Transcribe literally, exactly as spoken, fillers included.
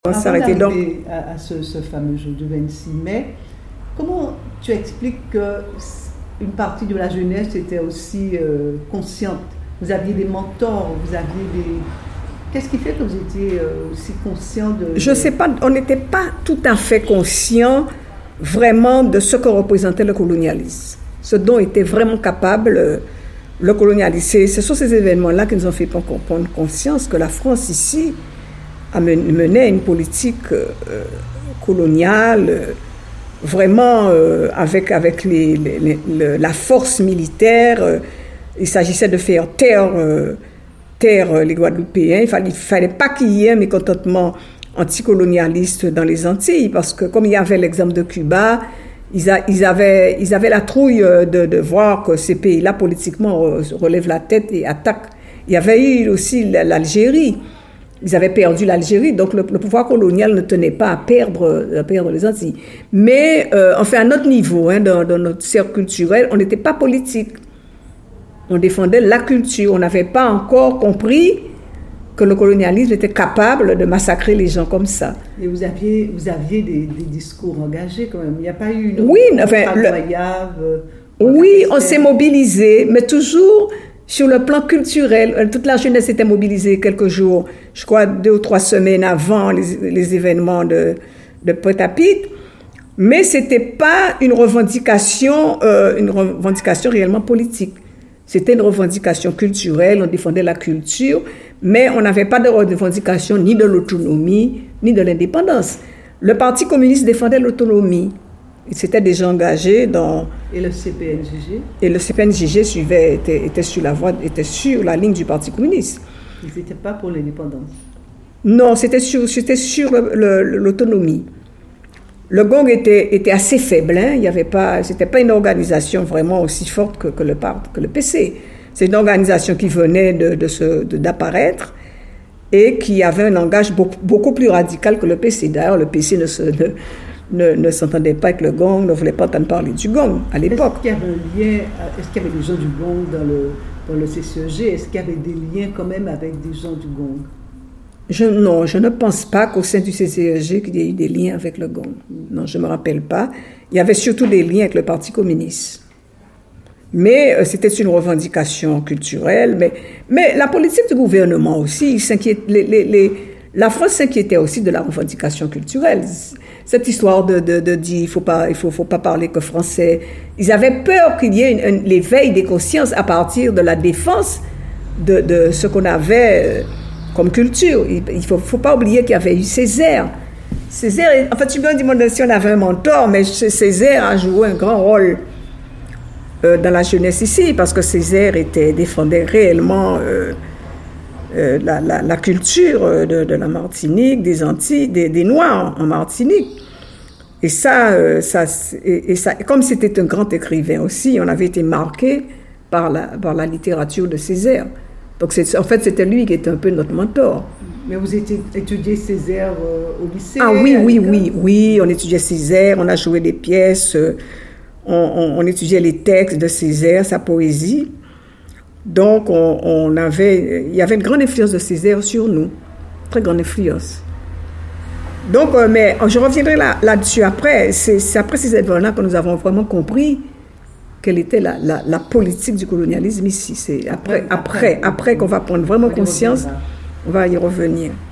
On Avant s'arrêtait donc. d'arriver à, à ce, ce fameux jour du vingt-six mai, comment tu expliques qu'une partie de la jeunesse était aussi euh, consciente? Vous aviez des mentors, vous aviez des... Qu'est-ce qui fait que vous étiez euh, aussi conscient de... Je ne sais pas, on n'était pas tout à fait conscient vraiment de ce que représentait le colonialisme, ce dont était vraiment capable euh, le colonialisme. Ce sont ces événements-là qui nous ont fait prendre conscience que la France ici a mené une politique euh, coloniale euh, vraiment euh, avec, avec les, les, les, la force militaire. Euh, il s'agissait de faire taire, euh, taire les Guadeloupéens. Il ne fallait, fallait pas qu'il y ait un mécontentement anticolonialiste dans les Antilles, parce que comme il y avait l'exemple de Cuba, ils, a, ils, avaient, ils avaient la trouille de, de voir que ces pays-là politiquement relèvent la tête et attaquent. Il y avait eu aussi l'Algérie. Ils avaient perdu l'Algérie, donc le, le pouvoir colonial ne tenait pas à perdre, à perdre les Antilles. Mais euh, enfin, à notre niveau, hein, dans, dans notre cercle culturel, on n'était pas politique. On défendait la culture. On n'avait pas encore compris que le colonialisme était capable de massacrer les gens comme ça. Et vous aviez, vous aviez des, des discours engagés quand même. Il n'y a pas eu une... Oui, enfin, le, oui, on s'est mobilisé, mais toujours... Sur le plan culturel, toute la jeunesse était mobilisée quelques jours, je crois deux ou trois semaines avant les, les événements de, de Pointe-à-Pitre, mais ce n'était pas une revendication, euh, une revendication réellement politique. C'était une revendication culturelle, on défendait la culture, mais on n'avait pas de revendication ni de l'autonomie, ni de l'indépendance. Le Parti communiste défendait l'autonomie. Il s'était déjà engagé dans... Et le C P N J G? Et le C P N J G suivait, était, était, sur la voie, était sur la ligne du Parti communiste. Ils n'étaient pas pour l'indépendance? Non, c'était sur, c'était sur le, le, l'autonomie. Le G O N G était, était assez faible. Hein. Il y avait pas, c'était pas une organisation vraiment aussi forte que, que, le, que le P C. C'est une organisation qui venait de, de se, de, d'apparaître et qui avait un langage beaucoup, beaucoup plus radical que le P C. D'ailleurs, le P C ne se... Ne, Ne, ne s'entendait pas avec le G O N G, ne voulait pas entendre parler du G O N G à l'époque. Est-ce qu'il y avait un lien, est-ce qu'il y avait des gens du G O N G dans le, dans le C C E G? Est-ce qu'il y avait des liens quand même avec des gens du G O N G? Je, non, je ne pense pas qu'au sein du C C E G qu'il y ait eu des liens avec le G O N G. Non, je ne me rappelle pas. Il y avait surtout des liens avec le Parti communiste. Mais euh, c'était une revendication culturelle. Mais, mais la politique du gouvernement aussi, il s'inquiète, les, les, les, la France s'inquiétait aussi de la revendication culturelle. Cette histoire de, de, de dire il faut pas, il faut, faut pas parler que français. Ils avaient peur qu'il y ait une, une, l'éveil des consciences à partir de la défense de, de ce qu'on avait comme culture. Il ne faut, faut pas oublier qu'il y avait eu Césaire. Césaire, en fait, tu me demandes si on avait un mentor, mais Césaire a joué un grand rôle euh, dans la jeunesse ici, parce que Césaire était, défendait réellement euh, euh, la, la, la culture de, de la Martinique, des Antilles, des, des Noirs en Martinique. Et ça, euh, ça, et, et ça, comme c'était un grand écrivain aussi, on avait été marqué par la, par la littérature de Césaire. Donc, c'est, en fait, c'était lui qui était un peu notre mentor. Mais vous étudiez Césaire euh, au lycée? Ah oui, oui, oui, oui, on étudiait Césaire, on a joué des pièces, euh, on, on, on étudiait les textes de Césaire, sa poésie. Donc, on, on avait, il y avait une grande influence de Césaire sur nous, très grande influence. Donc, euh, mais je reviendrai là, là-dessus après. C'est, c'est après ces événements-là que nous avons vraiment compris quelle était la, la, la politique du colonialisme ici. C'est après, après, après, après qu'on va prendre vraiment conscience, on va y revenir.